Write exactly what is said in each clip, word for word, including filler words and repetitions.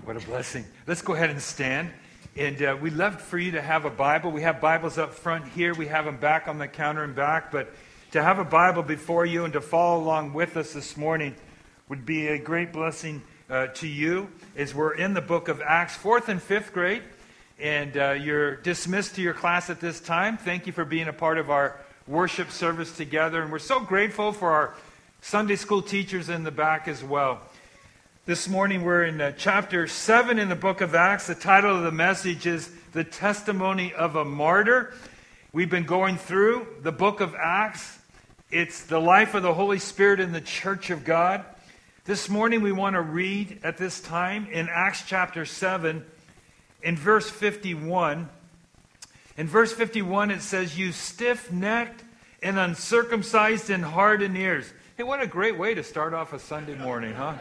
What a blessing. Let's go ahead and stand. And uh, we'd love for you to have a Bible. We have Bibles up front here. We have them back on the counter and back. But to have a Bible before you and to follow along with us this morning would be a great blessing uh, to you as we're in the book of Acts, fourth and fifth grade. And uh, you're dismissed to your class at this time. Thank you for being a part of our worship service together. And we're so grateful for our Sunday school teachers in the back as well. This morning we're in uh, chapter seven in the book of Acts. The title of the message is The Testimony of a Martyr. We've been going through the book of Acts. It's the life of the Holy Spirit in the Church of God. This morning we want to read at this time in Acts chapter seven in verse fifty-one. In verse fifty-one it says, "You stiff-necked and uncircumcised in heart and ears." Hey, what a great way to start off a Sunday morning, huh?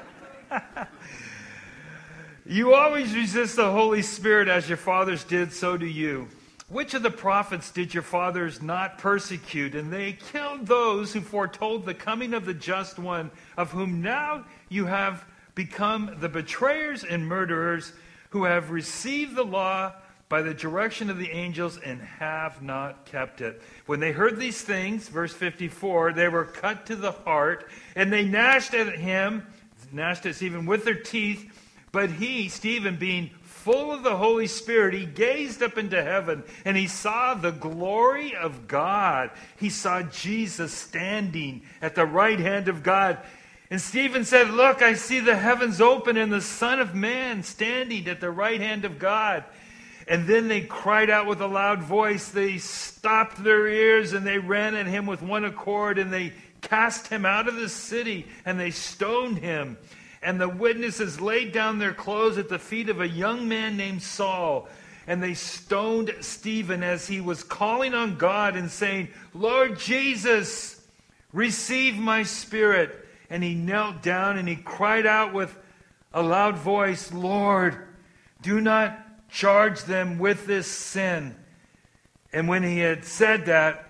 "You always resist the Holy Spirit as your fathers did, so do you. Which of the prophets did your fathers not persecute? And they killed those who foretold the coming of the Just One, of whom now you have become the betrayers and murderers, who have received the law by the direction of the angels and have not kept it. When they heard these things," verse fifty-four, "they were cut to the heart, and they gnashed at him, gnashed at Stephen with their teeth. But he," Stephen, "being full of the Holy Spirit, he gazed up into heaven, and he saw the glory of God." He saw Jesus standing at the right hand of God. And Stephen said, "Look, I see the heavens open and the Son of Man standing at the right hand of God." And then they cried out with a loud voice. They stopped their ears and they ran at him with one accord, and they cast him out of the city, and they stoned him. And the witnesses laid down their clothes at the feet of a young man named Saul. And they stoned Stephen as he was calling on God and saying, "Lord Jesus, receive my spirit." And he knelt down and he cried out with a loud voice, "Lord, do not charge them with this sin." And when he had said that,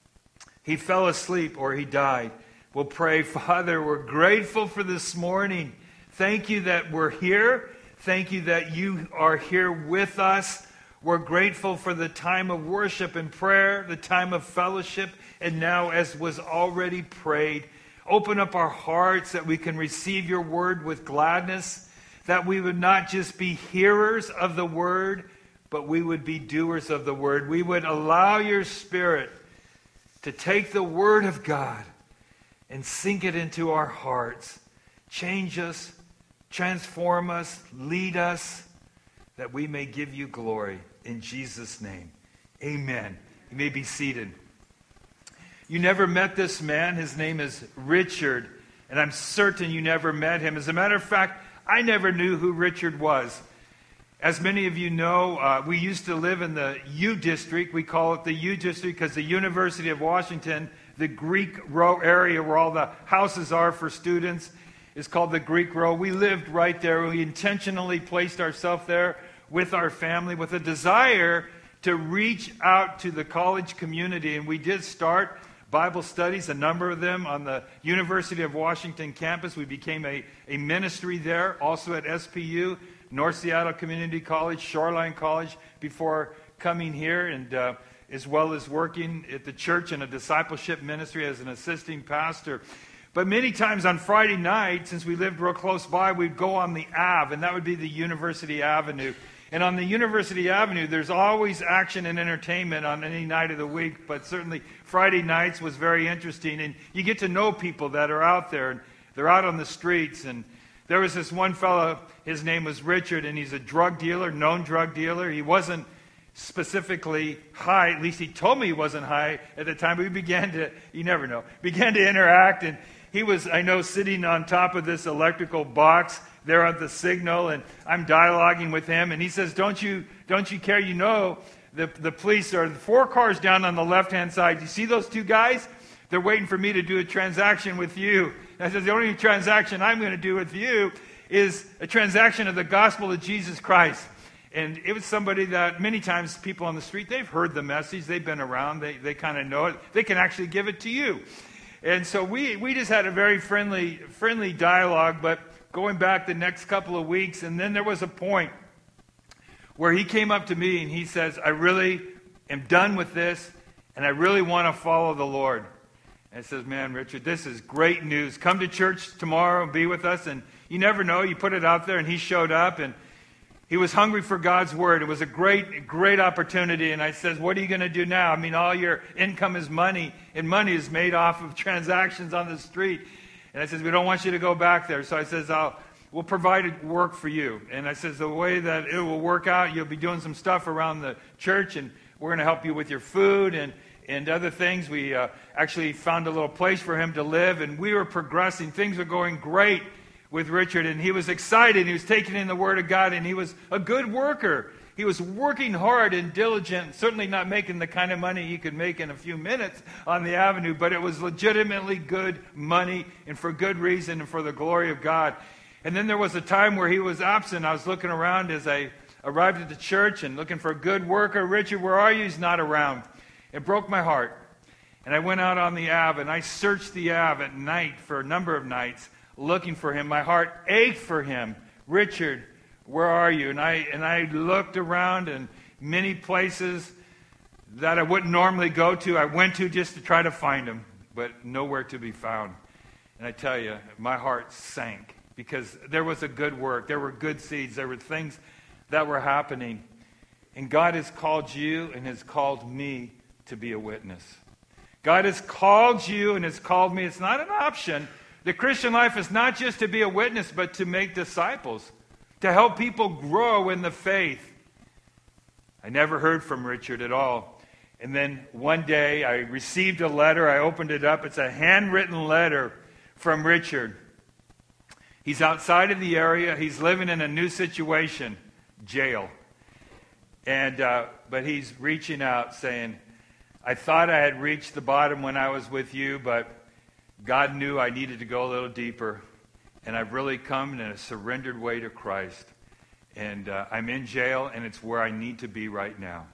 he fell asleep, or he died. We'll pray. Father, we're grateful for this morning. Thank you that we're here. Thank you that you are here with us. We're grateful for the time of worship and prayer, the time of fellowship, and now, as was already prayed, open up our hearts that we can receive your word with gladness, that we would not just be hearers of the word, but we would be doers of the word. We would allow your Spirit to take the word of God and sink it into our hearts. Change us, transform us, lead us, that we may give you glory. In Jesus' name, amen. You may be seated. You never met this man. His name is Richard, and I'm certain you never met him. As a matter of fact, I never knew who Richard was. As many of you know, uh, we used to live in the U District. We call it the U District because the University of Washington, the Greek Row area where all the houses are for students, is called the Greek Row. We lived right there. We intentionally placed ourselves there with our family with a desire to reach out to the college community. And we did start Bible studies, a number of them on the University of Washington campus. We became a, a ministry there, also at S P U, North Seattle Community College, Shoreline College, before coming here, and uh, as well as working at the church in a discipleship ministry as an assisting pastor. But many times on Friday night, since we lived real close by, we'd go on the Ave, and that would be the University Avenue. And on the University Avenue, there's always action and entertainment on any night of the week, but certainly Friday nights was very interesting. And you get to know people that are out there, and they're out on the streets. And there was this one fellow, his name was Richard, and he's a drug dealer, known drug dealer. He wasn't specifically high, at least he told me he wasn't high at the time, but we began to, you never know, began to interact. And he was, I know, sitting on top of this electrical box there at the signal, and I'm dialoguing with him, and he says, don't you don't you care? You know, the, the police are four cars down on the left-hand side. You see those two guys? They're waiting for me to do a transaction with you. And I said, the only transaction I'm going to do with you is a transaction of the gospel of Jesus Christ. And it was somebody that many times people on the street, they've heard the message, they've been around, they, they kind of know it. They can actually give it to you. And so we, we just had a very friendly friendly dialogue, but going back the next couple of weeks, and then there was a point where he came up to me and he says, I really am done with this, and I really want to follow the Lord. And I says, man, Richard, this is great news. Come to church tomorrow and be with us. And you never know. You put it out there, and he showed up, and he was hungry for God's word. It was a great, great opportunity. And I says, what are you going to do now? I mean, all your income is money, and money is made off of transactions on the street. And I says, we don't want you to go back there. So I says, I'll, we'll provide work for you. And I says, the way that it will work out, you'll be doing some stuff around the church, and we're going to help you with your food and, and other things. We uh, actually found a little place for him to live, and we were progressing. Things were going great with Richard, and he was excited. He was taking in the Word of God, and he was a good worker. He was working hard and diligent, certainly not making the kind of money he could make in a few minutes on the avenue, but it was legitimately good money, and for good reason, and for the glory of God. And then there was a time where he was absent. I was looking around as I arrived at the church and looking for a good worker. Richard, where are you? He's not around. It broke my heart. And I went out on the Ave, and I searched the Ave at night for a number of nights, looking for him. My heart ached for him. Richard, where are you? And I and I looked around in many places that I wouldn't normally go to. I went to just to try to find him, but nowhere to be found. And I tell you, my heart sank, because there was a good work. There were good seeds. There were things that were happening. And God has called you and has called me to be a witness. God has called you and has called me. It's not an option. The Christian life is not just to be a witness, but to make disciples, to help people grow in the faith. I never heard from Richard at all. And then one day I received a letter. I opened it up. It's a handwritten letter from Richard. He's outside of the area. He's living in a new situation, jail. And uh, but he's reaching out saying, I thought I had reached the bottom when I was with you, but God knew I needed to go a little deeper, and I've really come in a surrendered way to Christ. And uh, I'm in jail, and it's where I need to be right now.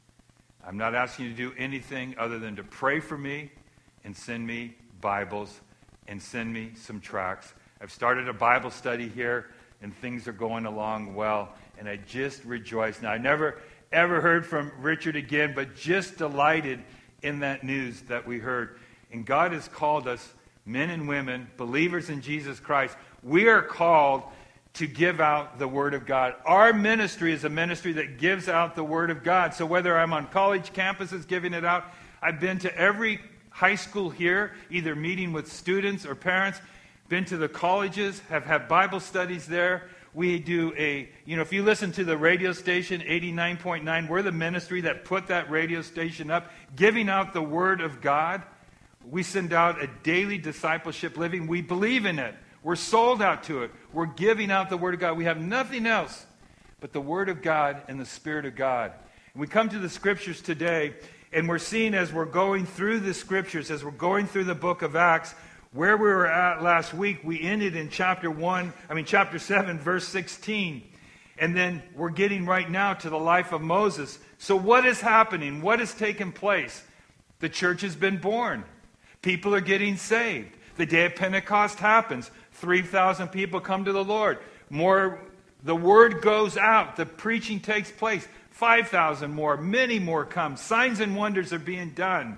I'm not asking you to do anything other than to pray for me and send me Bibles and send me some tracts. I've started a Bible study here, and things are going along well, and I just rejoice. Now, I never, ever heard from Richard again, but just delighted in that news that we heard. And God has called us, men and women, believers in Jesus Christ. We are called to give out the Word of God. Our ministry is a ministry that gives out the Word of God. So whether I'm on college campuses giving it out, I've been to every high school here, either meeting with students or parents, been to the colleges, have had Bible studies there. We do a, you know, if you listen to the radio station, eighty-nine point nine, we're the ministry that put that radio station up, giving out the Word of God. We send out a daily discipleship living. We believe in it. We're sold out to it. We're giving out the Word of God. We have nothing else but the Word of God and the Spirit of God. And we come to the Scriptures today, and we're seeing as we're going through the Scriptures, as we're going through the book of Acts, where we were at last week, we ended in chapter one, I mean chapter seven, verse sixteen. And then we're getting right now to the life of Moses. So what is happening? What has taken place? The church has been born. People are getting saved. The day of Pentecost happens. three thousand people come to the Lord. More, the word goes out. The preaching takes place. five thousand more. Many more come. Signs and wonders are being done.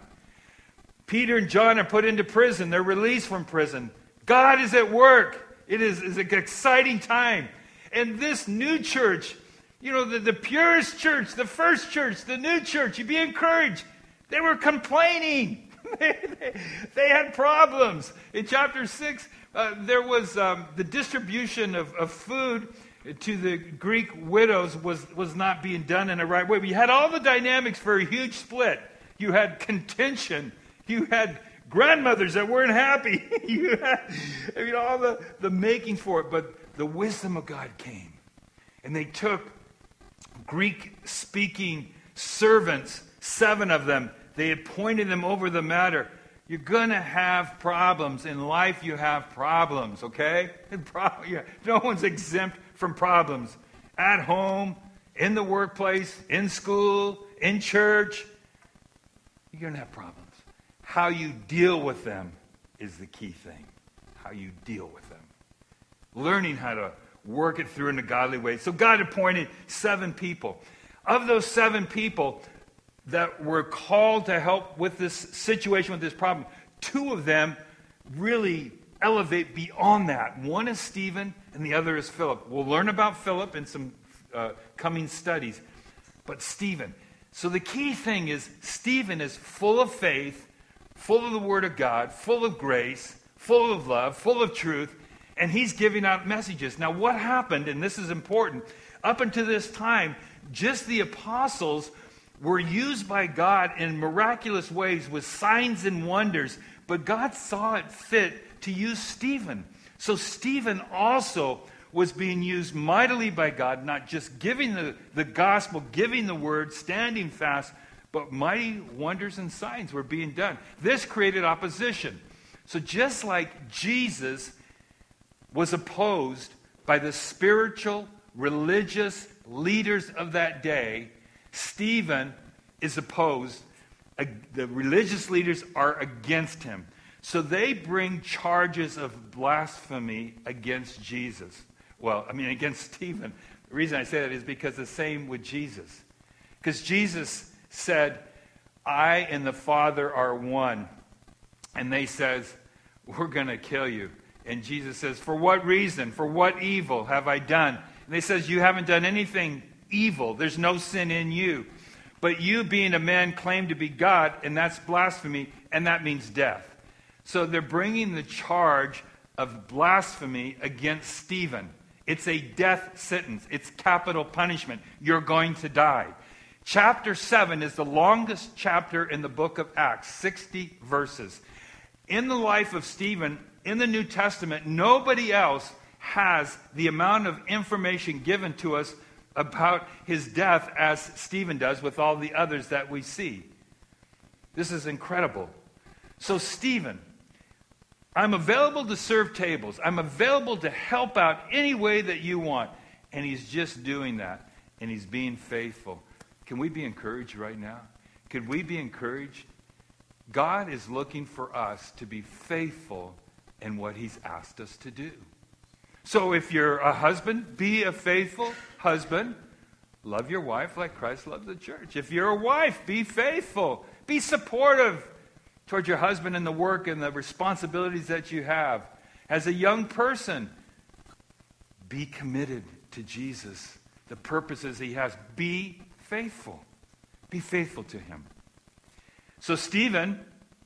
Peter and John are put into prison. They're released from prison. God is at work. It is, is an exciting time. And this new church, you know, the, the purest church, the first church, the new church, you be encouraged. They were complaining. they, they, they had problems. In chapter six, uh, there was um, the distribution of, of food to the Greek widows was, was not being done in the right way. You had all the dynamics for a huge split. You had contention. You had grandmothers that weren't happy. You had, I mean, all the, the making for it. But the wisdom of God came. And they took Greek-speaking servants, seven of them. They appointed them over the matter. You're going to have problems. In life, you have problems, okay? No one's exempt from problems. At home, in the workplace, in school, in church. You're going to have problems. How you deal with them is the key thing. How you deal with them. learning how to work it through in a godly way. So God appointed seven people. Of those seven people that were called to help with this situation, with this problem, two of them really elevate beyond that. One is Stephen and the other is Philip. We'll learn about Philip in some uh, coming studies. But Stephen. So the key thing is Stephen is full of faith, full of the Word of God, full of grace, full of love, full of truth, and he's giving out messages. Now what happened, and this is important, up until this time, just the apostles were used by God in miraculous ways with signs and wonders, but God saw it fit to use Stephen. So Stephen also was being used mightily by God, not just giving the, the gospel, giving the word, standing fast, but mighty wonders and signs were being done. This created opposition. So just like Jesus was opposed by the spiritual, religious leaders of that day, Stephen is opposed. The religious leaders are against him. So they bring charges of blasphemy against Jesus. Well, I mean, against Stephen. The reason I say that is because the same with Jesus. Because Jesus said, I and the Father are one. And they says, we're going to kill you. And Jesus says, for what reason? For what evil have I done? And they says, you haven't done anything evil. There's no sin in you. But you being a man claim to be God, and that's blasphemy, and that means death. So they're bringing the charge of blasphemy against Stephen. It's a death sentence. It's capital punishment. You're going to die. Chapter seven is the longest chapter in the book of Acts, sixty verses. In the life of Stephen, in the New Testament, nobody else has the amount of information given to us about his death as Stephen does with all the others that we see. This is incredible. So Stephen, I'm available to serve tables. I'm available to help out any way that you want. And he's just doing that. And he's being faithful. Can we be encouraged right now? Could we be encouraged? God is looking for us to be faithful in what he's asked us to do. So if you're a husband, be a faithful husband. Love your wife like Christ loved the church. If you're a wife, be faithful. Be supportive towards your husband in the work and the responsibilities that you have. As a young person, be committed to Jesus, the purposes he has. Be faithful. Be faithful to him. So Stephen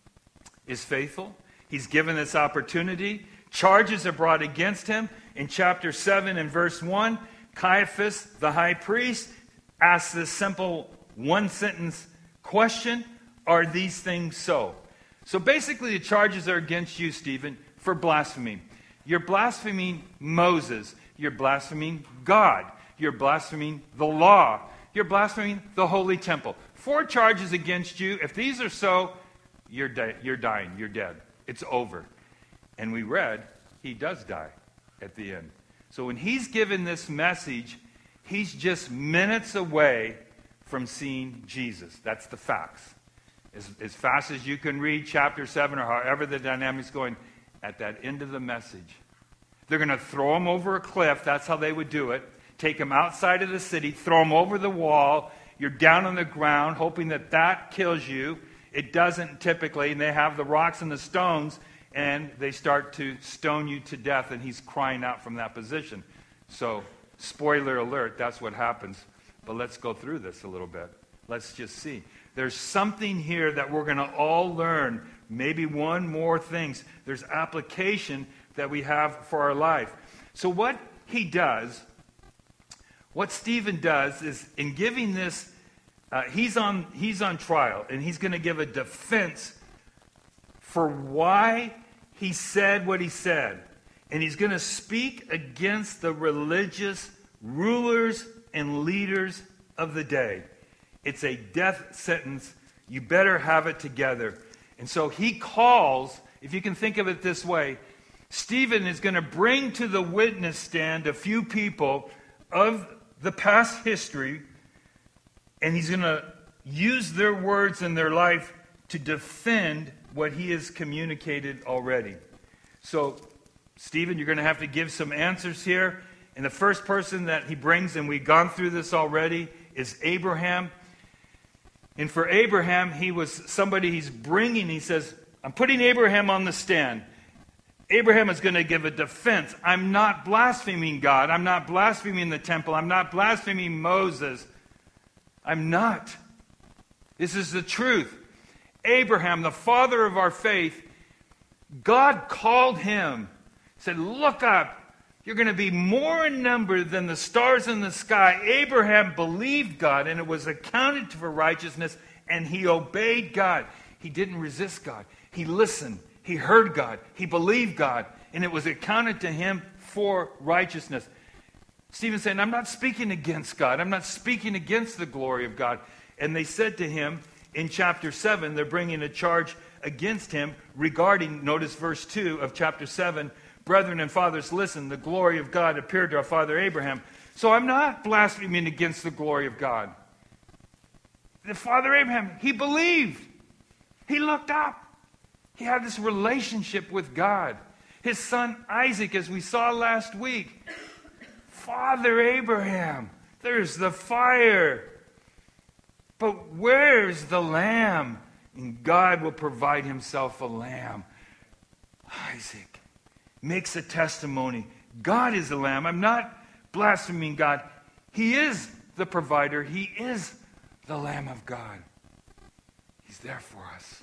is faithful. He's given this opportunity. Charges are brought against him. In chapter seven and verse one, Caiaphas, the high priest, asks this simple one-sentence question, are these things so? So basically the charges are against you, Stephen, for blasphemy. You're blaspheming Moses. You're blaspheming God. You're blaspheming the law. You're blaspheming the holy temple. Four charges against you. If these are so, you're, di- you're dying. You're dead. It's over. And we read, he does die at the end. So when he's given this message, he's just minutes away from seeing Jesus. That's the facts. As, as fast as you can read chapter seven or however the dynamic's going, at that end of the message, they're going to throw him over a cliff. That's how they would do it. Take him outside of the city, throw him over the wall. You're down on the ground, hoping that that kills you. It doesn't typically, and they have the rocks and the stones, and they start to stone you to death, and he's crying out from that position. So, spoiler alert, that's what happens. But let's go through this a little bit. Let's just see. There's something here that we're going to all learn. Maybe one more things. There's application that we have for our life. So what he does, what Stephen does is in giving this, uh, he's on he's on trial, and he's going to give a defense for why he said what he said. And he's going to speak against the religious rulers and leaders of the day. It's a death sentence. You better have it together. And so he calls, if you can think of it this way, Stephen is going to bring to the witness stand a few people of the past history, and he's going to use their words and their life to defend what he has communicated already. So Stephen, you're going to have to give some answers here. And the first person that he brings, and we've gone through this already, is Abraham. And for Abraham, he was somebody he's bringing. He says, I'm putting Abraham on the stand. Abraham is going to give a defense. I'm not blaspheming God. I'm not blaspheming the temple. I'm not blaspheming Moses. I'm not. This is the truth. Abraham, the father of our faith, God called him, said, look up. You're going to be more in number than the stars in the sky. Abraham believed God, and it was accounted for righteousness, and he obeyed God. He didn't resist God. He listened. He heard God. He believed God, and it was accounted to him for righteousness. Stephen said, I'm not speaking against God. I'm not speaking against the glory of God. And they said to him in chapter seven, they're bringing a charge against him regarding, notice verse two of chapter seven, brethren and fathers, listen, the glory of God appeared to our father Abraham. So I'm not blaspheming against the glory of God. The father Abraham, he believed. He looked up. He had this relationship with God. His son Isaac, as we saw last week. Father Abraham, there's the fire. But where's the lamb? And God will provide himself a lamb. Isaac makes a testimony. God is the lamb. I'm not blaspheming God. He is the provider. He is the Lamb of God. He's there for us.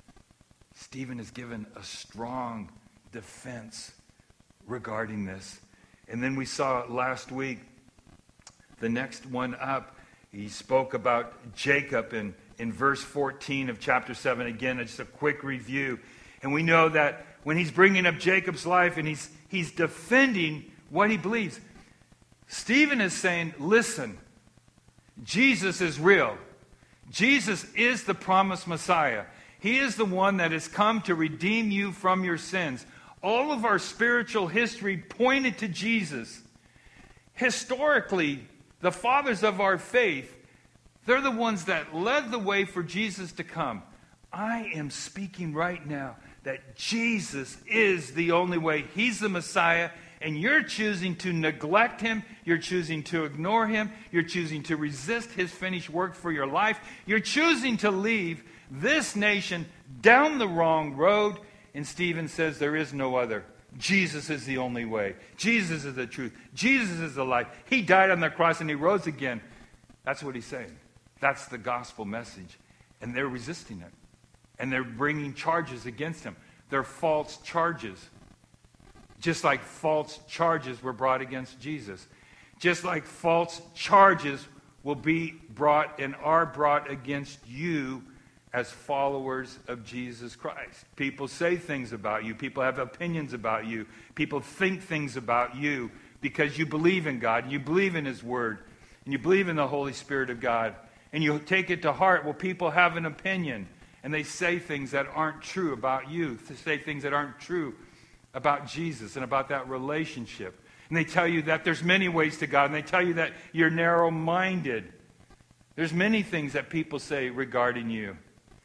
Stephen is given a strong defense regarding this. And then we saw last week, the next one up, he spoke about Jacob in, in verse fourteen of chapter seven. Again, it's a quick review. And we know that when he's bringing up Jacob's life and he's, he's defending what he believes, Stephen is saying, listen, Jesus is real. Jesus is the promised Messiah. He is the one that has come to redeem you from your sins. All of our spiritual history pointed to Jesus. Historically, the fathers of our faith, they're the ones that led the way for Jesus to come. I am speaking right now that Jesus is the only way. He's the Messiah, and you're choosing to neglect him. You're choosing to ignore him. You're choosing to resist his finished work for your life. You're choosing to leave this nation down the wrong road. And Stephen says there is no other. Jesus is the only way. Jesus is the truth. Jesus is the life. He died on the cross and he rose again. That's what he's saying. That's the gospel message. And they're resisting it. And they're bringing charges against him. They're false charges. Just like false charges were brought against Jesus. Just like false charges will be brought and are brought against you as followers of Jesus Christ. People say things about you. People have opinions about you. People think things about you because you believe in God. And you believe in his word. And you believe in the Holy Spirit of God. And you take it to heart. Well, people have an opinion. And they say things that aren't true about you. They say things that aren't true about Jesus and about that relationship. And they tell you that there's many ways to God. And they tell you that you're narrow-minded. There's many things that people say regarding you.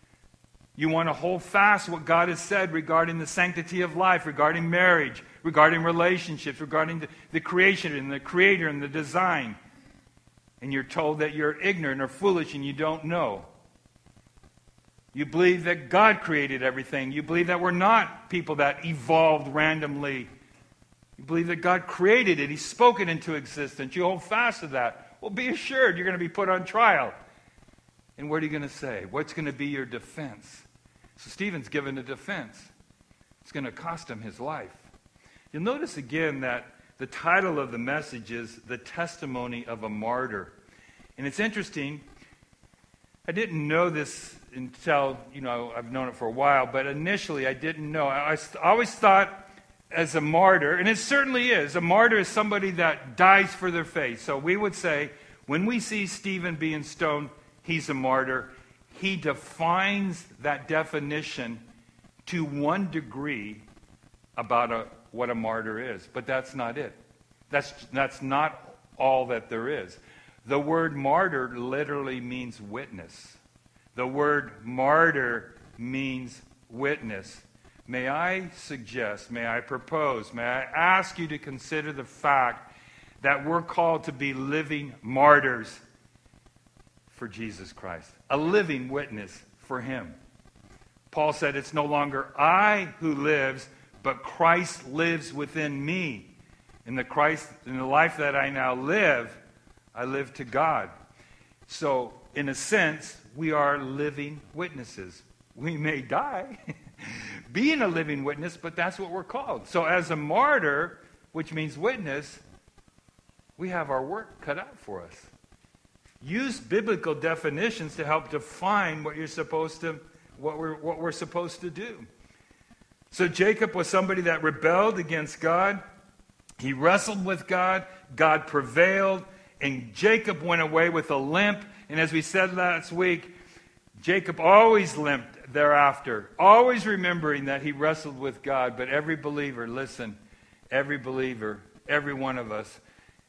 You want to hold fast what God has said regarding the sanctity of life, regarding marriage, regarding relationships, regarding the, the creation and the creator and the design. And you're told that you're ignorant or foolish and you don't know. You believe that God created everything. You believe that we're not people that evolved randomly. You believe that God created it. He spoke it into existence. You hold fast to that. Well, be assured you're going to be put on trial. And what are you going to say? What's going to be your defense? So Stephen's given a defense. It's going to cost him his life. You'll notice again that the title of the message is The Testimony of a Martyr. And it's interesting. I didn't know this until, you know, I've known it for a while, but initially I didn't know. I, I always thought as a martyr, and it certainly is, a martyr is somebody that dies for their faith. So we would say, when we see Stephen being stoned, he's a martyr. He defines that definition to one degree about a, what a martyr is. But that's not it. That's, that's not all that there is. The word martyr literally means witness. The word martyr means witness. may I suggest, may I propose, may I ask you to consider the fact that we're called to be living martyrs for Jesus Christ, a living witness for him. Paul said, it's no longer I who lives, but Christ lives within me. In the Christ, in the life that I now live, I live to God. So, in a sense, we are living witnesses. We may die being a living witness, but that's what we're called. So as a martyr, which means witness, we have our work cut out for us. Use biblical definitions to help define what you're supposed to, what we're, what we're supposed to do. So Jacob was somebody that rebelled against God. He wrestled with God. God prevailed. And Jacob went away with a limp. And as we said last week, Jacob always limped thereafter, always remembering that he wrestled with God. But every believer, listen, every believer, every one of us,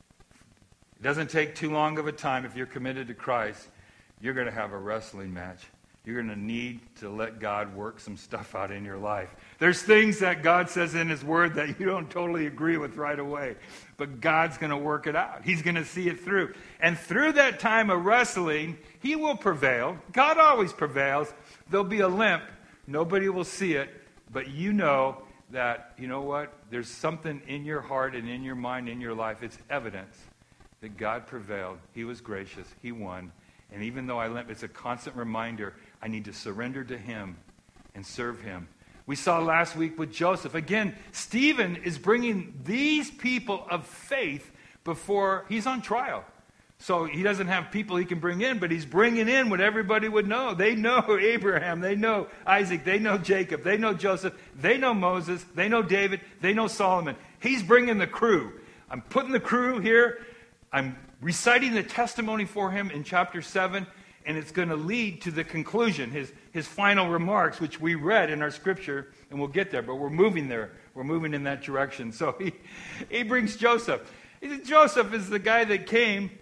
it doesn't take too long of a time if you're committed to Christ, you're going to have a wrestling match. You're going to need to let God work some stuff out in your life. There's things that God says in his word that you don't totally agree with right away. But God's going to work it out. He's going to see it through. And through that time of wrestling, he will prevail. God always prevails. There'll be a limp. Nobody will see it. But you know that, you know what? There's something in your heart and in your mind, in your life. It's evidence that God prevailed. He was gracious. He won. And even though I limp, it's a constant reminder I need to surrender to him and serve him. We saw last week with Joseph. Again, Stephen is bringing these people of faith before he's on trial. So he doesn't have people he can bring in, but he's bringing in what everybody would know. They know Abraham. They know Isaac. They know Jacob. They know Joseph. They know Moses. They know David. They know Solomon. He's bringing the crew. I'm putting the crew here. I'm reciting the testimony for him in chapter seven, and it's going to lead to the conclusion, his, his final remarks, which we read in our scripture, and we'll get there, but we're moving there. We're moving in that direction. So he, he brings Joseph. He said, Joseph is the guy that came.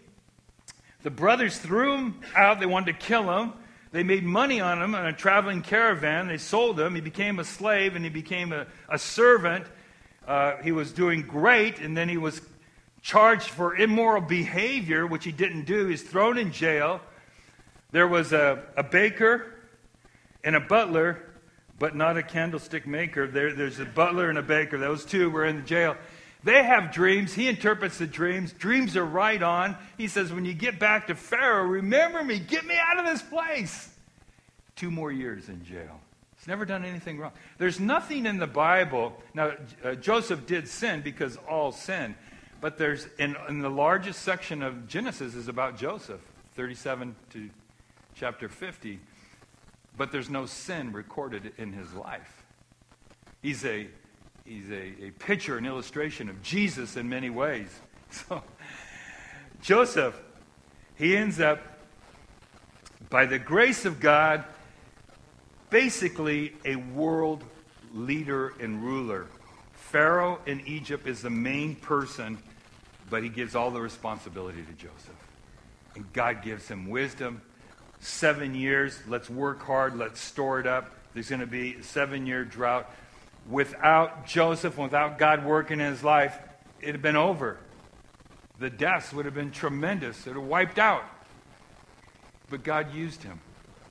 The brothers threw him out. They wanted to kill him. They made money on him on a traveling caravan. They sold him. He became a slave, and he became a, a servant. Uh, he was doing great, and then he was charged for immoral behavior, which he didn't do. He's thrown in jail. There was a, a baker and a butler, but not a candlestick maker. There, there's a butler and a baker. Those two were in the jail. They have dreams. He interprets the dreams. Dreams are right on. He says, when you get back to Pharaoh, remember me. Get me out of this place. Two more years in jail. He's never done anything wrong. There's nothing in the Bible. Now, uh, Joseph did sin because all sin. But there's, in, in the largest section of Genesis is about Joseph, thirty-seven to chapter fifty. But there's no sin recorded in his life. He's a, he's a, a picture, an illustration of Jesus in many ways. So, Joseph, he ends up, by the grace of God, basically a world leader and ruler. Pharaoh in Egypt is the main person, but he gives all the responsibility to Joseph. And God gives him wisdom. Seven years, let's work hard, let's store it up. There's going to be a seven-year drought. Without Joseph, without God working in his life, it would have been over. The deaths would have been tremendous. It would have wiped out. But God used him.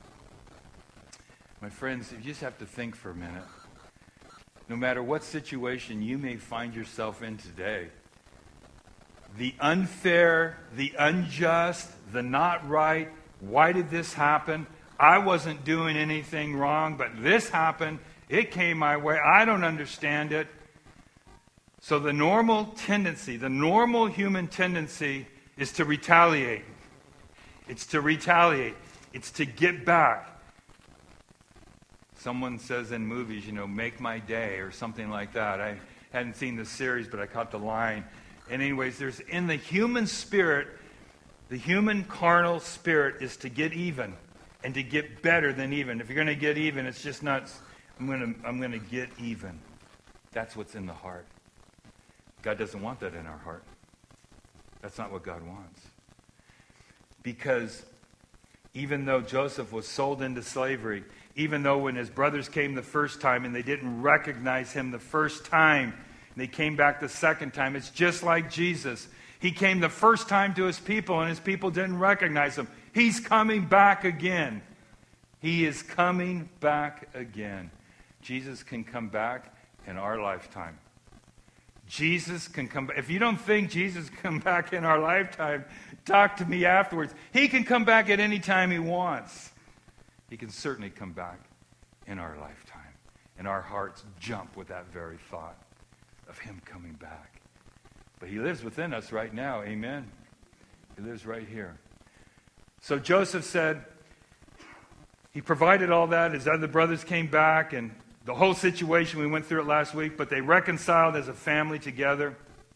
My friends, you just have to think for a minute. No matter what situation you may find yourself in today, the unfair, the unjust, the not right, why did this happen? I wasn't doing anything wrong, but this happened. It came my way. I don't understand it. So the normal tendency, the normal human tendency is to retaliate. It's to retaliate. It's to get back. Someone says in movies, you know, make my day or something like that. I hadn't seen the series, but I caught the line. And anyways, there's in the human spirit, the human carnal spirit is to get even and to get better than even. If you're going to get even, it's just not, I'm going to, I'm going to get even. That's what's in the heart. God doesn't want that in our heart. That's not what God wants. Because even though Joseph was sold into slavery, even though when his brothers came the first time and they didn't recognize him the first time, and they came back the second time, it's just like Jesus. He came the first time to his people, and his people didn't recognize him. He's coming back again. He is coming back again. Jesus can come back in our lifetime. Jesus can come back. If you don't think Jesus can come back in our lifetime, talk to me afterwards. He can come back at any time he wants. He can certainly come back in our lifetime. And our hearts jump with that very thought of him coming back. But he lives within us right now. Amen. He lives right here. So Joseph said, he provided all that. His other brothers came back, and the whole situation, we went through it last week, but they reconciled as a family together.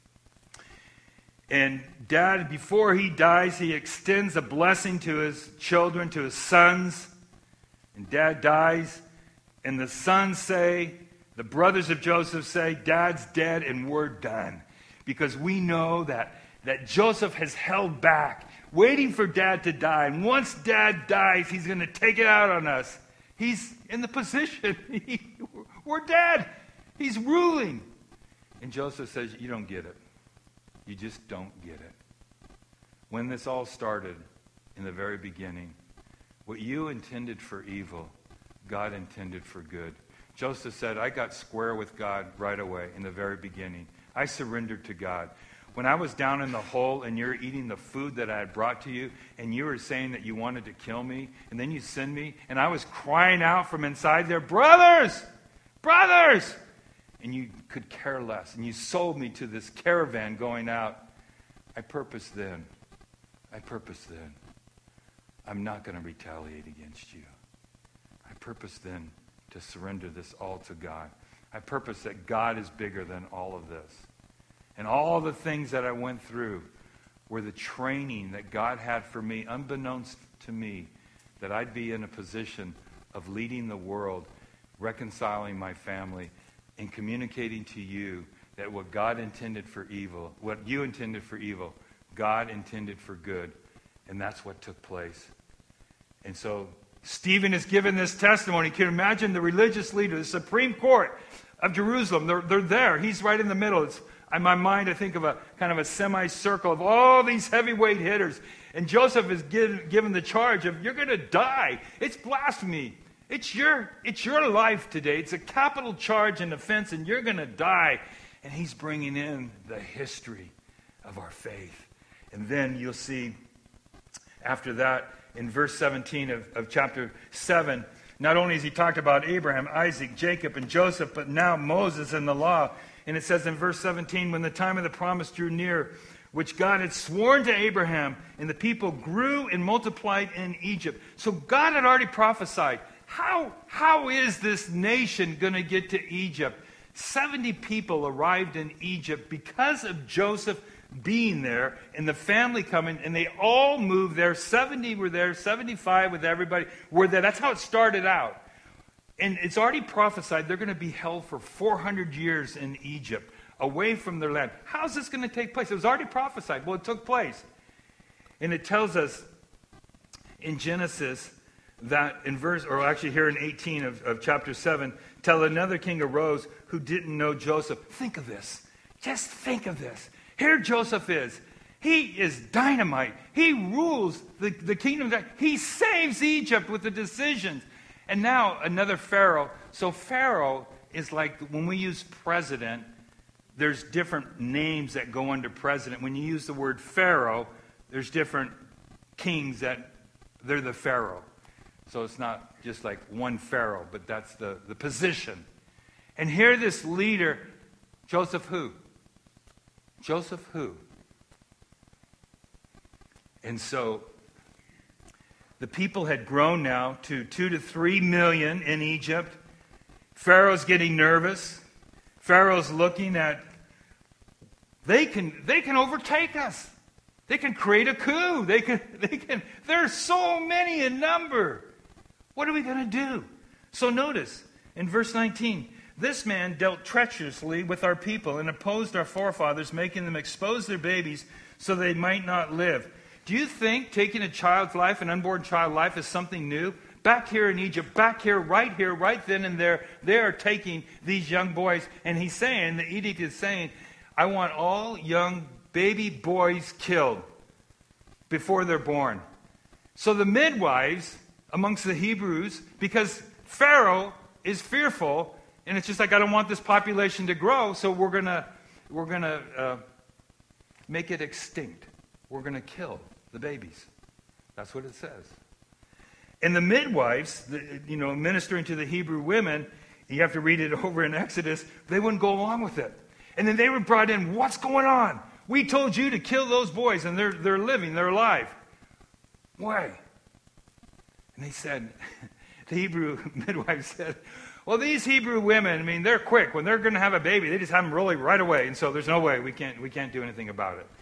And Dad, before he dies, he extends a blessing to his children, to his sons. And Dad dies, and the sons say, the brothers of Joseph say, Dad's dead and we're done. Because we know that, that Joseph has held back, waiting for Dad to die. And once Dad dies, he's going to take it out on us. He's in the position. He, we're dead. He's ruling. And Joseph says, you don't get it. You just don't get it. When this all started in the very beginning, what you intended for evil, God intended for good. Joseph said, I got square with God right away in the very beginning. I surrendered to God. When I was down in the hole and you're eating the food that I had brought to you, and you were saying that you wanted to kill me, and then you send me, and I was crying out from inside there, brothers, brothers, and you could care less, and you sold me to this caravan going out. I purposed then, I purposed then, I'm not going to retaliate against you. I purposed then to surrender this all to God. I purpose that God is bigger than all of this. And all the things that I went through were the training that God had for me, unbeknownst to me, that I'd be in a position of leading the world, reconciling my family, and communicating to you that what God intended for evil, what you intended for evil, God intended for good. And that's what took place. And so Stephen is given this testimony. You can imagine the religious leader, the Supreme Court of Jerusalem. They're, they're there. He's right in the middle. It's, in my mind, I think of a kind of a semicircle of all these heavyweight hitters. And Joseph is given, given the charge of, you're going to die. It's blasphemy. It's your, it's your life today. It's a capital charge and offense, and you're going to die. And he's bringing in the history of our faith. And then you'll see after that, in verse seventeen of, of chapter seven, not only has he talked about Abraham, Isaac, Jacob, and Joseph, but now Moses and the law. And it says in verse seventeen, when the time of the promise drew near, which God had sworn to Abraham, and the people grew and multiplied in Egypt. So God had already prophesied. How, how is this nation going to get to Egypt? seventy people arrived in Egypt because of Joseph being there and the family coming, and they all moved there. seventy were there, seventy-five with everybody were there. That's how it started out. And it's already prophesied they're going to be held for four hundred years in Egypt, away from their land. How's this going to take place? It was already prophesied. Well, it took place. And it tells us in Genesis that in verse, or actually here in eighteen of, of chapter seven, till another king arose who didn't know Joseph. Think of this. Just think of this. Here Joseph is. He is dynamite. He rules the, the kingdom. He saves Egypt with the decisions. And now another Pharaoh. So Pharaoh is like, when we use president, there's different names that go under president. When you use the word Pharaoh, there's different kings that they're the Pharaoh. So it's not just like one Pharaoh, but that's the, the position. And here this leader, Joseph who? Joseph who? And so the people had grown now to two to three million in Egypt. Pharaoh's getting nervous. Pharaoh's looking at, they can they can overtake us. They can create a coup. They can they can there's so many in number. What are we going to do? So notice in verse nineteen, this man dealt treacherously with our people and opposed our forefathers, making them expose their babies so they might not live. Do you think taking a child's life, an unborn child's life, is something new? back here in Egypt, back here, right here, right then and there, they are taking these young boys. And he's saying, the edict is saying, I want all young baby boys killed before they're born. So the midwives amongst the Hebrews, because Pharaoh is fearful, and it's just like, I don't want this population to grow, so we're going to we're gonna, uh, make it extinct. We're going to kill the babies. That's what it says. And the midwives, the, you know, ministering to the Hebrew women, you have to read it over in Exodus, they wouldn't go along with it. And then they were brought in, what's going on? We told you to kill those boys, and they're, they're living, they're alive. Why? And they said, the Hebrew midwife said, well, these Hebrew women, I mean, they're quick. When they're going to have a baby, they just have them really right away. And so there's no way we can't, we can't do anything about it.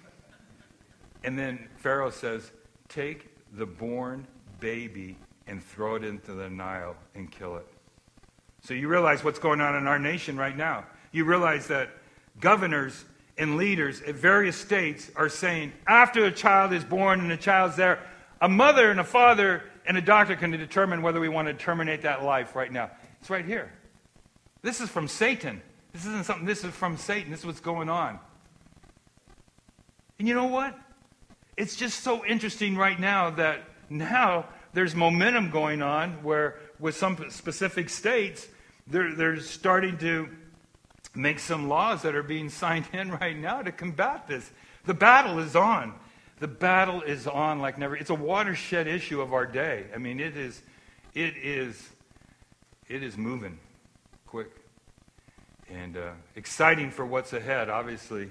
And then Pharaoh says, take the born baby and throw it into the Nile and kill it. So you realize what's going on in our nation right now. You realize that governors and leaders at various states are saying, after a child is born and the child's there, a mother and a father and a doctor can determine whether we want to terminate that life right now. It's right here. This is from Satan. This isn't something, this is from Satan. This is what's going on. And you know what? It's just so interesting right now that now there's momentum going on where with some specific states, they're, they're starting to make some laws that are being signed in right now to combat this. The battle is on. The battle is on like never. It's a watershed issue of our day. I mean, it is, it is, it is moving quick and uh, exciting for what's ahead. Obviously,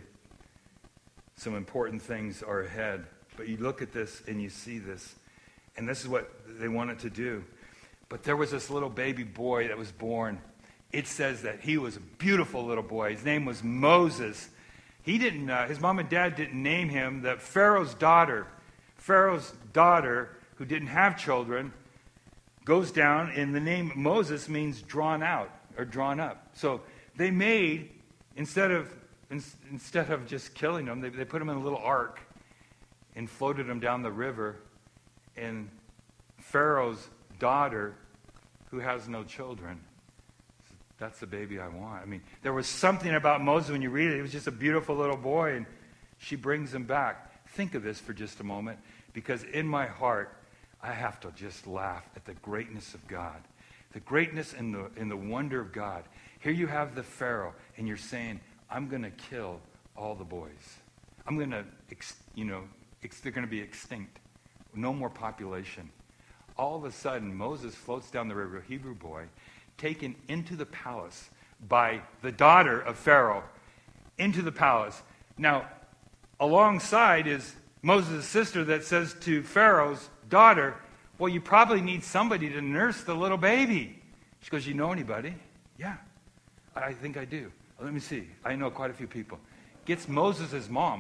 some important things are ahead. But you look at this and you see this, and this is what they wanted to do. But there was this little baby boy that was born. It says that he was a beautiful little boy. His name was Moses. He didn't, uh, his mom and dad didn't name him. That Pharaoh's daughter, Pharaoh's daughter, who didn't have children, goes down, and the name Moses means drawn out or drawn up. So they made, instead of in, instead of just killing him, they, they put him in a little ark and floated him down the river. And Pharaoh's daughter, who has no children, that's the baby I want. I mean, there was something about Moses when you read it. He was just a beautiful little boy, and she brings him back. Think of this for just a moment, because in my heart, I have to just laugh at the greatness of God, the greatness and the, and the wonder of God. Here you have the Pharaoh, and you're saying, I'm going to kill all the boys. I'm going to, you know, they're going to be extinct. No more population. All of a sudden, Moses floats down the river, a Hebrew boy, taken into the palace by the daughter of Pharaoh, into the palace. Now, alongside is Moses' sister that says to Pharaoh's daughter, well, you probably need somebody to nurse the little baby. She goes, you know anybody? Yeah, I think I do. Let me see. I know quite a few people. Gets Moses' mom.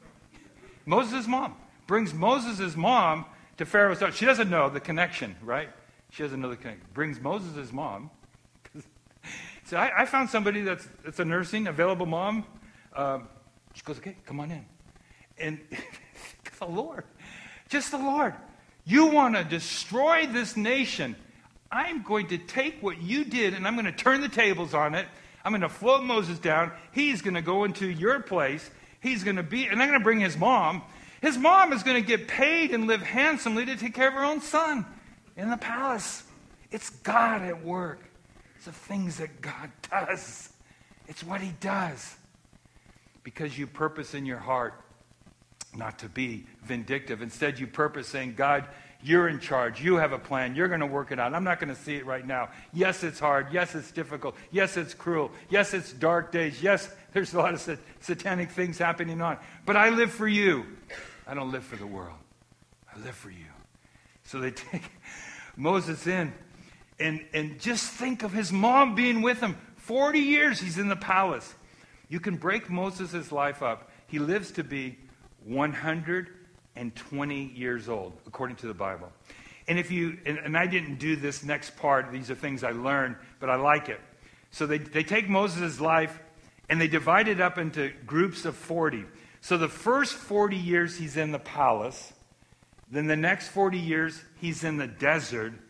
Moses' mom. Brings Moses' mom to Pharaoh's daughter. She doesn't know the connection, right? She doesn't know the connection. Brings Moses' mom. So I, I found somebody that's, that's a nursing, available mom. Um, she goes, okay, come on in. And the Lord, just the Lord. You want to destroy this nation. I'm going to take what you did and I'm going to turn the tables on it. I'm going to float Moses down. He's going to go into your place. He's going to be, and I'm going to bring his mom. His mom is going to get paid and live handsomely to take care of her own son in the palace. It's God at work. It's the things that God does. It's what he does. Because you purpose in your heart not to be vindictive. Instead, you purpose saying, God, you're in charge. You have a plan. You're going to work it out. I'm not going to see it right now. Yes, it's hard. Yes, it's difficult. Yes, it's cruel. Yes, it's dark days. Yes, there's a lot of sat- satanic things happening on. But I live for you. I don't live for the world. I live for you. So they take Moses in. And, and just think of his mom being with him. forty years he's in the palace. You can break Moses' life up. He lives to be one hundred twenty years old, according to the Bible. And if you, and, and I didn't do this next part. These are things I learned, but I like it. So they, they take Moses' life and they divide it up into groups of forty. So the first forty years he's in the palace. Then the next forty years he's in the desert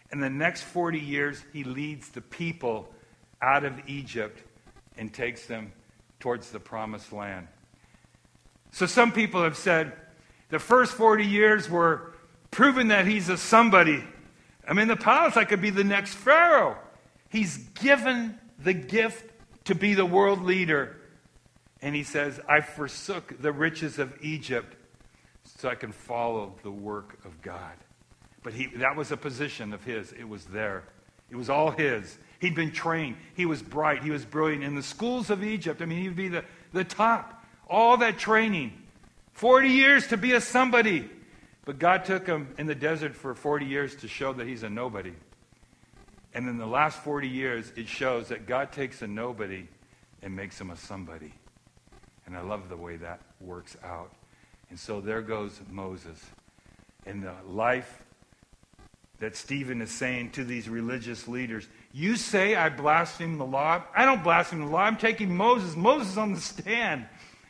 And the next forty years, he leads the people out of Egypt and takes them towards the promised land. So some people have said the first forty years were proving that he's a somebody. I mean, the palace, I could be the next Pharaoh. He's given the gift to be the world leader. And he says, I forsook the riches of Egypt so I can follow the work of God. But he, that was a position of his. It was there. It was all his. He'd been trained. He was bright. He was brilliant. In the schools of Egypt, I mean, he'd be the, the top. All that training. forty years to be a somebody. But God took him in the desert for forty years to show that he's a nobody. And in the last forty years, it shows that God takes a nobody and makes him a somebody. And I love the way that works out. And so there goes Moses. And the life that Stephen is saying to these religious leaders, you say I blaspheme the law. I don't blaspheme the law. I'm taking Moses. Moses is on the stand.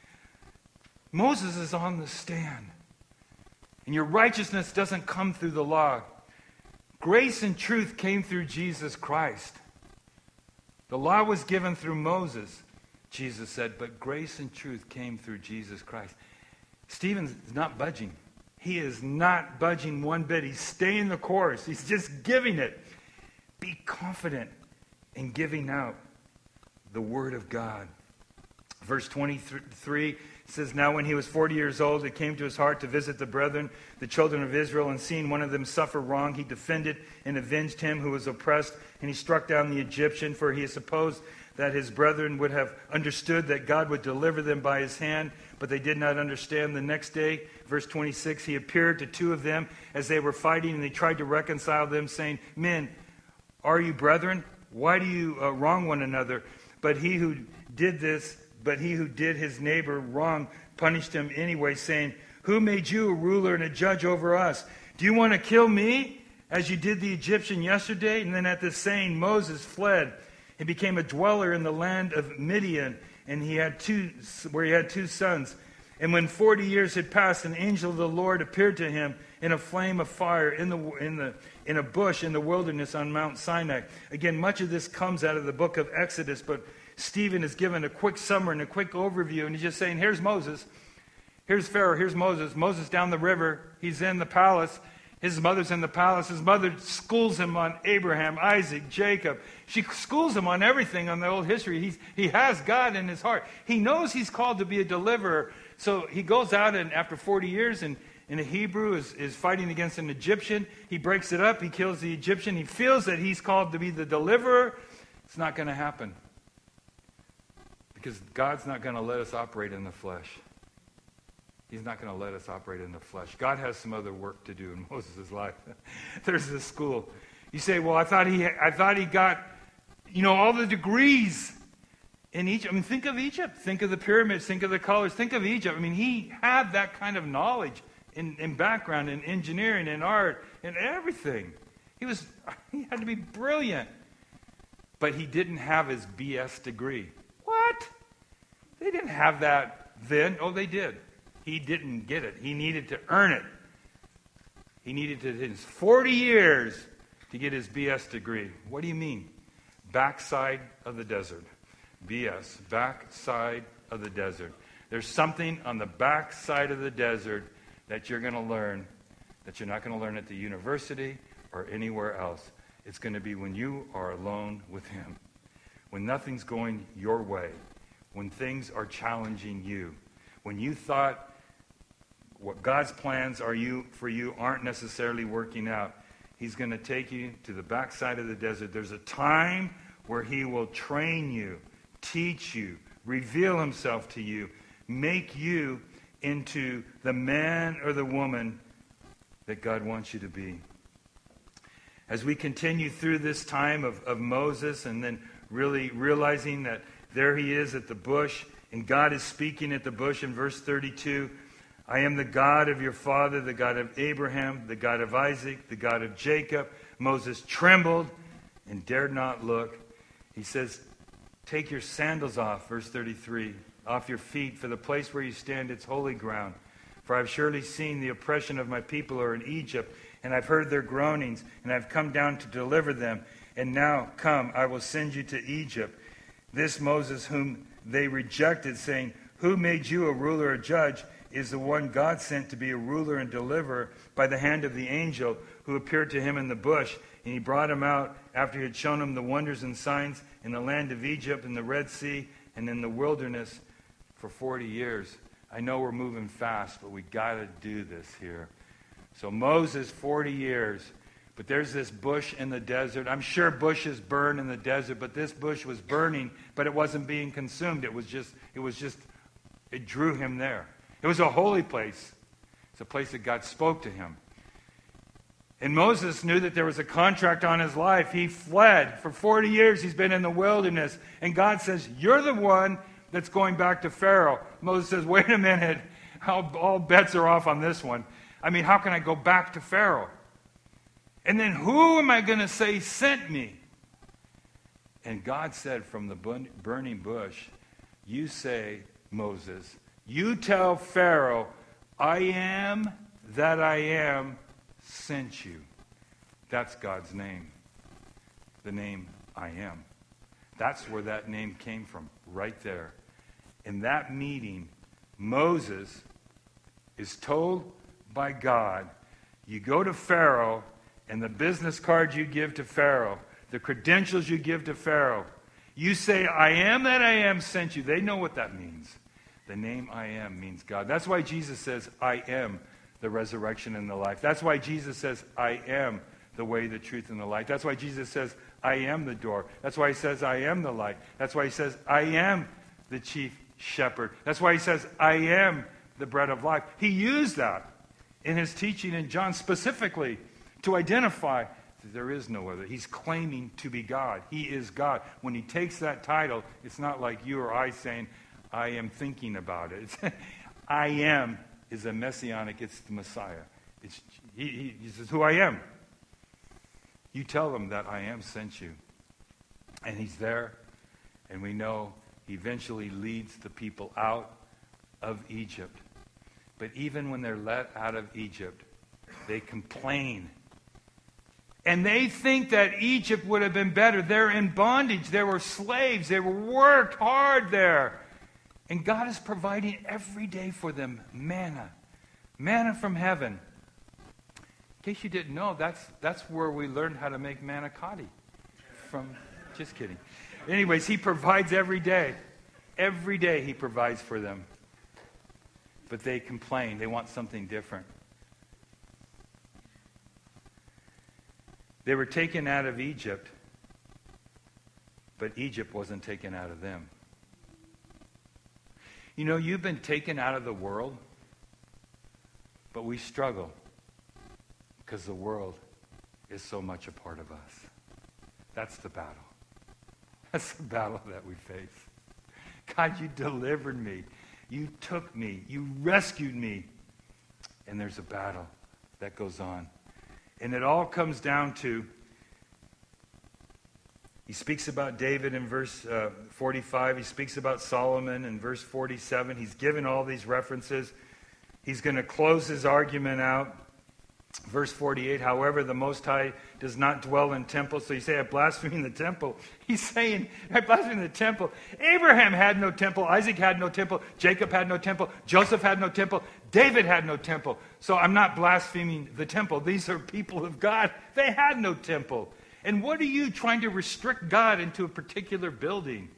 Moses is on the stand. And your righteousness doesn't come through the law. Grace and truth came through Jesus Christ. The law was given through Moses, Jesus said, but grace and truth came through Jesus Christ. Stephen's not budging. He is not budging one bit. He's staying the course. He's just giving it. Be confident in giving out the word of God. Verse twenty-three says, now when he was forty years old, it came to his heart to visit the brethren, the children of Israel, and seeing one of them suffer wrong, he defended and avenged him who was oppressed, and he struck down the Egyptian, for he supposed that his brethren would have understood that God would deliver them by his hand, but they did not understand. The next day, verse twenty-six, he appeared to two of them as they were fighting, and they tried to reconcile them, saying, men, are you brethren? Why do you uh, wrong one another? But he who did this, but he who did his neighbor wrong punished him anyway, saying, who made you a ruler and a judge over us? Do you want to kill me as you did the Egyptian yesterday? And then at this saying, Moses fled and became a dweller in the land of Midian, and he had two, where he had two sons. And when forty years had passed, an angel of the Lord appeared to him in a flame of fire in the in the in a bush in the wilderness on Mount Sinai. Again, much of this comes out of the book of Exodus, but Stephen is given a quick summary and a quick overview, and he's just saying, here's Moses, here's Pharaoh, here's Moses. Moses down the river, he's in the palace. His mother's in the palace. His mother schools him on Abraham, Isaac, Jacob. She schools him on everything on the old history. He's, he has God in his heart. He knows he's called to be a deliverer. So he goes out, and after forty years, and in a Hebrew is, is fighting against an Egyptian. He breaks it up. He kills the Egyptian. He feels that he's called to be the deliverer. It's not going to happen. Because God's not going to let us operate in the flesh. He's not going to let us operate in the flesh. God has some other work to do in Moses' life. There's this school. You say, well, I thought he I thought he got, you know, all the degrees in Egypt. I mean, think of Egypt. Think of the pyramids. Think of the colors. Think of Egypt. I mean, he had that kind of knowledge in, in background, in engineering, in art, in everything. He was, he had to be brilliant. But he didn't have his B S degree. What? They didn't have that then. Oh, they did. He didn't get it. He needed to earn it. He needed to, his forty years to get his B S degree. What do you mean? Backside of the desert. B S, backside of the desert. There's something on the backside of the desert that you're going to learn that you're not going to learn at the university or anywhere else. It's going to be when you are alone with him. When nothing's going your way. When things are challenging you. When you thought what God's plans are you for you aren't necessarily working out. He's going to take you to the backside of the desert. There's a time where he will train you, teach you, reveal himself to you, make you into the man or the woman that God wants you to be. As we continue through this time of, of Moses, and then really realizing that there he is at the bush, and God is speaking at the bush in verse thirty-two, I am the God of your father, the God of Abraham, the God of Isaac, the God of Jacob. Moses trembled and dared not look. He says, take your sandals off, verse thirty-three, off your feet, for the place where you stand, it's holy ground. For I've surely seen the oppression of my people who are in Egypt, and I've heard their groanings, and I've come down to deliver them. And now, come, I will send you to Egypt. This Moses whom they rejected, saying, who made you a ruler or judge, is the one God sent to be a ruler and deliverer by the hand of the angel who appeared to him in the bush. And he brought him out after he had shown him the wonders and signs in the land of Egypt, in the Red Sea, and in the wilderness for forty years. I know we're moving fast, but we got to do this here. So Moses, forty years. But there's this bush in the desert. I'm sure bushes burn in the desert, but this bush was burning, but it wasn't being consumed. It was just, it was just, it drew him there. It was a holy place. It's a place that God spoke to him. And Moses knew that there was a contract on his life. He fled. For forty years he's been in the wilderness. And God says, you're the one that's going back to Pharaoh. Moses says, wait a minute. All, all bets are off on this one. I mean, how can I go back to Pharaoh? And then who am I going to say sent me? And God said from the burning bush, you say, Moses, you tell Pharaoh, I am that I am sent you. That's God's name. The name I am. That's where that name came from, right there. In that meeting, Moses is told by God, you go to Pharaoh, and the business cards you give to Pharaoh, the credentials you give to Pharaoh, you say, I am that I am sent you. They know what that means. The name I am means God. That's why Jesus says, I am the resurrection and the life. That's why Jesus says, I am the way, the truth, and the light. That's why Jesus says, I am the door. That's why he says, I am the light. That's why he says, I am the chief shepherd. That's why he says, I am the bread of life. He used that in his teaching in John specifically to identify that there is no other. He's claiming to be God. He is God. When he takes that title, it's not like you or I saying, I am thinking about it. I am is a messianic, it's the Messiah. It's, he, he, he says, who I am. You tell them that I am sent you. And he's there, and we know he eventually leads the people out of Egypt. But even when they're let out of Egypt, they complain. And they think that Egypt would have been better. They're in bondage. They were slaves. They were worked hard there. And God is providing every day for them manna. Manna from heaven. In case you didn't know, that's that's where we learned how to make manicotti. From, just kidding. Anyways, he provides every day. Every day he provides for them. But they complain. They want something different. They were taken out of Egypt, but Egypt wasn't taken out of them. You know, you've been taken out of the world, but we struggle because the world is so much a part of us. That's the battle. That's the battle that we face. God, you delivered me. You took me. You rescued me. And there's a battle that goes on. And it all comes down to, he speaks about David in verse uh, forty-five. He speaks about Solomon in verse forty-seven. He's given all these references. He's going to close his argument out. Verse forty-eight, however, the Most High does not dwell in temples. So you say, I blaspheme the temple. He's saying, I blaspheme the temple. Abraham had no temple. Isaac had no temple. Jacob had no temple. Joseph had no temple. David had no temple. So I'm not blaspheming the temple. These are people of God. They had no temple. And what are you trying to restrict God into a particular building?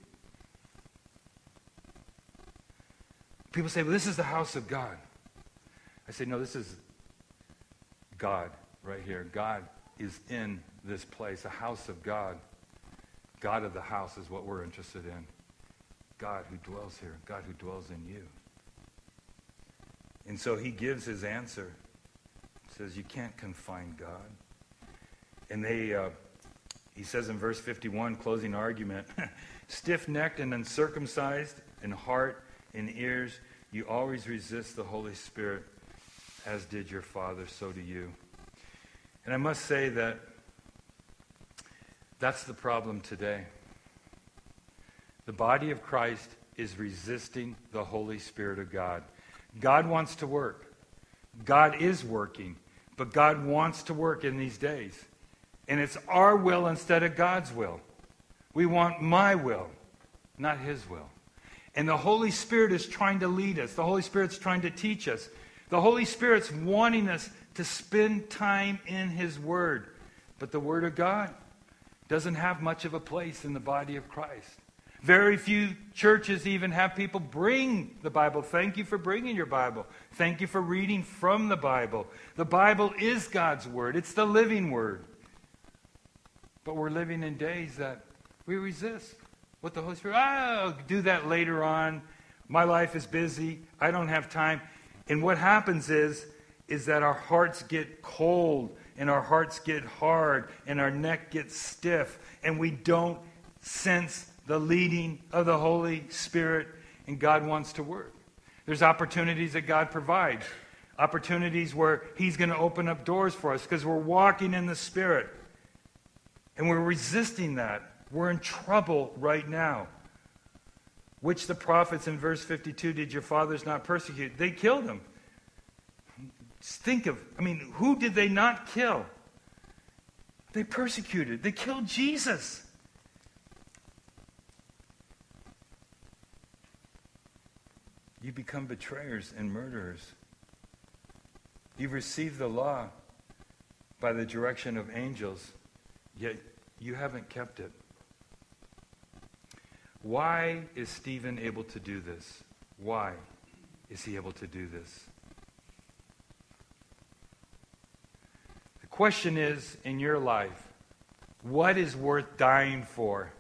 People say, well, this is the house of God. I say, no, this is God right here. God is in this place, a house of God. God of the house is what we're interested in. God who dwells here. God who dwells in you. And so he gives his answer. He says, you can't confine God. And they, uh, he says in verse fifty-one, closing argument, stiff-necked and uncircumcised in heart and ears, you always resist the Holy Spirit, as did your father, so do you. And I must say that that's the problem today. The body of Christ is resisting the Holy Spirit of God. God wants to work. God is working. But God wants to work in these days. And it's our will instead of God's will. We want my will, not his will. And the Holy Spirit is trying to lead us. The Holy Spirit's trying to teach us. The Holy Spirit's wanting us to spend time in his word. But the word of God doesn't have much of a place in the body of Christ. Very few churches even have people bring the Bible. Thank you for bringing your Bible. Thank you for reading from the Bible. The Bible is God's word. It's the living word. But we're living in days that we resist what the Holy Spirit, I'll do that later on. My life is busy. I don't have time. And what happens is, is that our hearts get cold and our hearts get hard and our neck gets stiff and we don't sense the leading of the Holy Spirit, and God wants to work. There's opportunities that God provides. Opportunities where he's going to open up doors for us because we're walking in the Spirit. And we're resisting that. We're in trouble right now. Which the prophets in verse fifty-two did your fathers not persecute? They killed him. Just think of, I mean, who did they not kill? They persecuted. They killed Jesus. You become betrayers and murderers. You've received the law by the direction of angels, yet you haven't kept it. Why is Stephen able to do this? Why is he able to do this? The question is, in your life, what is worth dying for?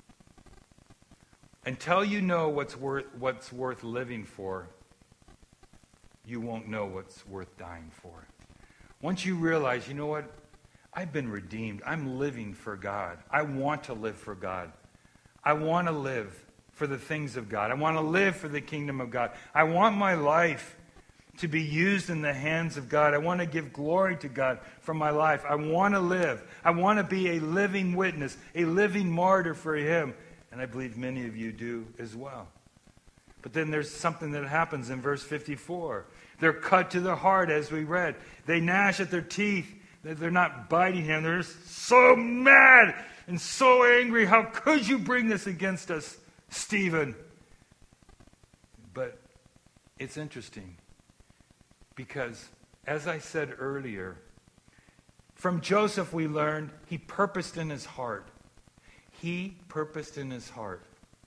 Until you know what's worth what's worth living for, you won't know what's worth dying for. Once you realize, you know what? I've been redeemed. I'm living for God. I want to live for God. I want to live for the things of God. I want to live for the kingdom of God. I want my life to be used in the hands of God. I want to give glory to God for my life. I want to live. I want to be a living witness, a living martyr for him. And I believe many of you do as well. But then there's something that happens in verse fifty-four. They're cut to the heart, as we read. They gnash at their teeth. They're not biting him. They're just so mad and so angry. How could you bring this against us, Stephen? But it's interesting because, as I said earlier, from Joseph we learned he purposed in his heart. He purposed in his heart.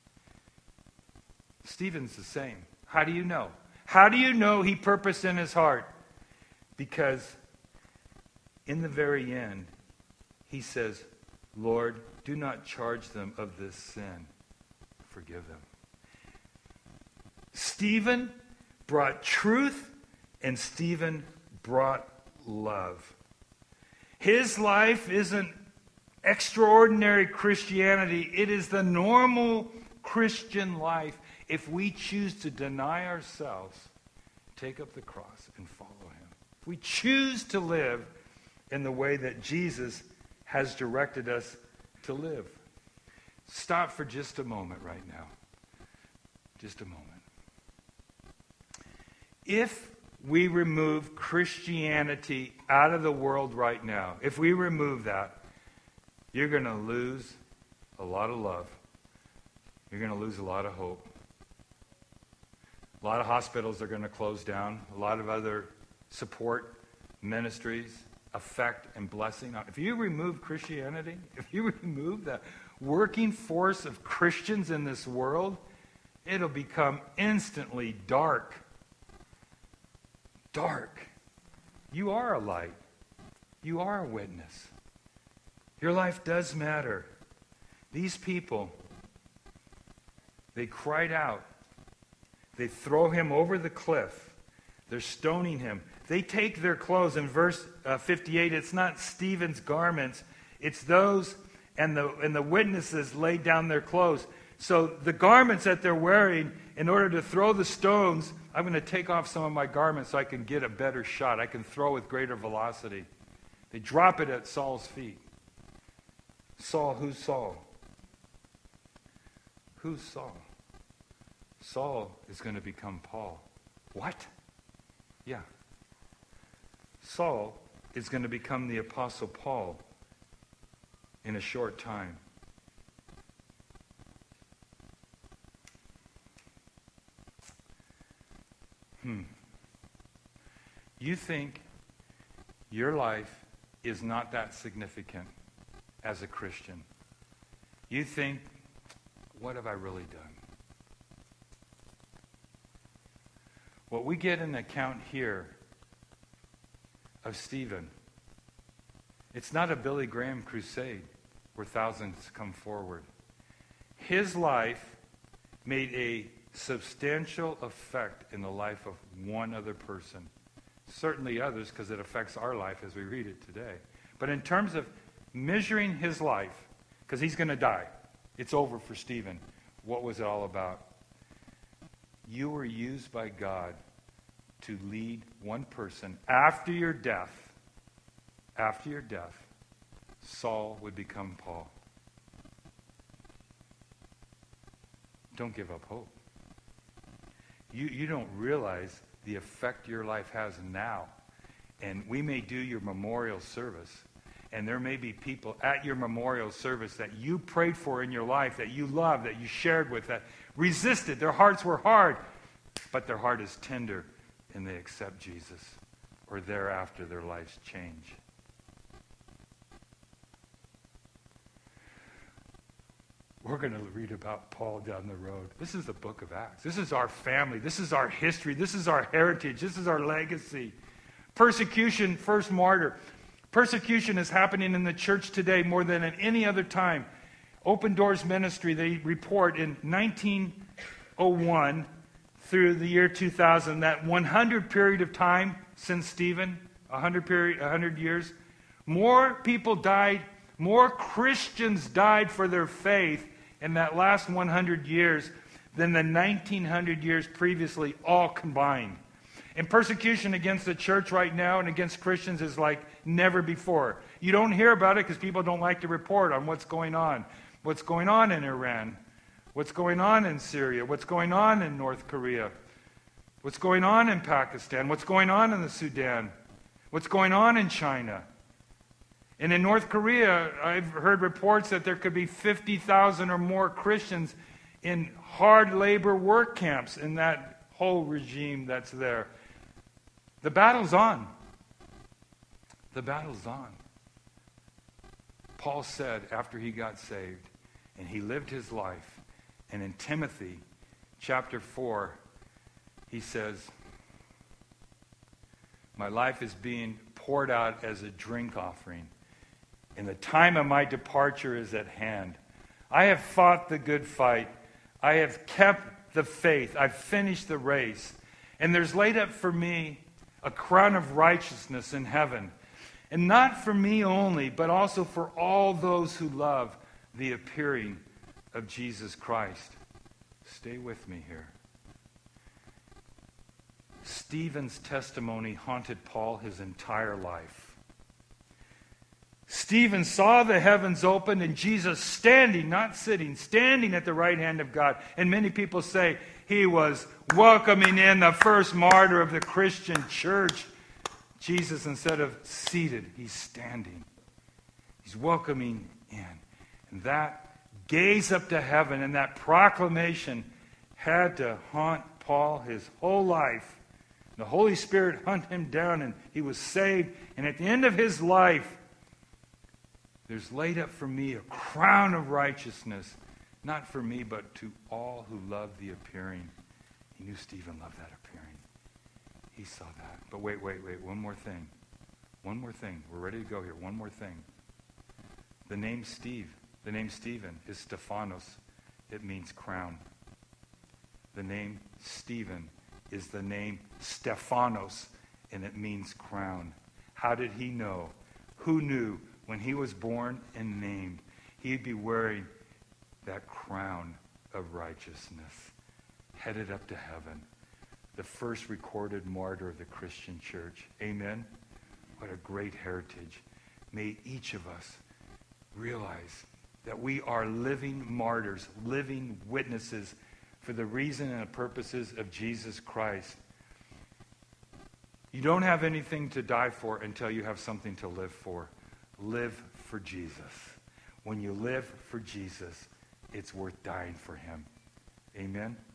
Stephen's the same. How do you know? How do you know he purposed in his heart? Because in the very end, he says, Lord, do not charge them of this sin. Forgive them. Stephen brought truth, and Stephen brought love. His life isn't extraordinary Christianity. It is the normal Christian life if we choose to deny ourselves, take up the cross, and follow him. If we choose to live in the way that Jesus has directed us to live. Stop for just a moment right now. Just a moment. If we remove Christianity out of the world right now, if we remove that, you're going to lose a lot of love. You're going to lose a lot of hope. A lot of hospitals are going to close down. A lot of other support ministries, effect and blessing. If you remove Christianity, if you remove the working force of Christians in this world, it'll become instantly dark. Dark. You are a light. You are a witness. Your life does matter. These people, they cried out. They throw him over the cliff. They're stoning him. They take their clothes. In verse uh, fifty-eight, it's not Stephen's garments. It's those and the, and the witnesses laid down their clothes. So the garments that they're wearing, in order to throw the stones, I'm going to take off some of my garments so I can get a better shot. I can throw with greater velocity. They drop it at Saul's feet. Saul, who's Saul? Who's Saul? Saul is going to become Paul. What? Yeah. Saul is going to become the Apostle Paul in a short time. Hmm. You think your life is not that significant as a Christian. You think, what have I really done? What we get an account here of Stephen, it's not a Billy Graham crusade where thousands come forward. His life made a substantial effect in the life of one other person. Certainly others, because it affects our life as we read it today. But in terms of measuring his life, because he's going to die, it's over for Stephen. What was it all about? You were used by God to lead one person. After your death, after your death, Saul would become Paul. Don't give up hope. You, you don't realize the effect your life has now. And we may do your memorial service, and there may be people at your memorial service that you prayed for in your life, that you loved, that you shared with, that resisted. Their hearts were hard, but their heart is tender, and they accept Jesus. Or thereafter, their lives change. We're going to read about Paul down the road. This is the book of Acts. This is our family. This is our history. This is our heritage. This is our legacy. Persecution, first martyr. Persecution is happening in the church today more than at any other time. Open Doors Ministry, they report in nineteen oh one through the year two thousand, that one hundred period of time since Stephen, one hundred period, one hundred years, more people died, more Christians died for their faith in that last one hundred years than the nineteen hundred years previously, all combined. And persecution against the church right now and against Christians is like never before. You don't hear about it because people don't like to report on what's going on. What's going on in Iran. What's going on in Syria. What's going on in North Korea. What's going on in Pakistan. What's going on in the Sudan. What's going on in China. And in North Korea, I've heard reports that there could be fifty thousand or more Christians in hard labor work camps in that whole regime that's there. The battle's on. The battle's on. Paul said after he got saved, and he lived his life, and in Timothy chapter four, he says, my life is being poured out as a drink offering, and the time of my departure is at hand. I have fought the good fight. I have kept the faith. I've finished the race. And there's laid up for me a crown of righteousness in heaven. And not for me only, but also for all those who love the appearing of Jesus Christ. Stay with me here. Stephen's testimony haunted Paul his entire life. Stephen saw the heavens open and Jesus standing, not sitting, standing at the right hand of God. And many people say he was welcoming in the first martyr of the Christian church. Jesus, instead of seated, he's standing. He's welcoming in. And that gaze up to heaven and that proclamation had to haunt Paul his whole life. The Holy Spirit hunted him down and he was saved. And at the end of his life, there's laid up for me a crown of righteousness, not for me, but to all who love the appearing. He knew Stephen loved that appearing. He saw that. But wait, wait, wait, one more thing. One more thing. We're ready to go here. One more thing. The name Steve, the name Stephen is Stephanos. It means crown. The name Stephen is the name Stephanos, and it means crown. How did he know? Who knew when he was born and named he'd be wearing that crown of righteousness, headed up to heaven, the first recorded martyr of the Christian church? Amen? What a great heritage. May each of us realize that we are living martyrs, living witnesses for the reason and the purposes of Jesus Christ. You don't have anything to die for until you have something to live for. Live for Jesus. When you live for Jesus, it's worth dying for him. Amen.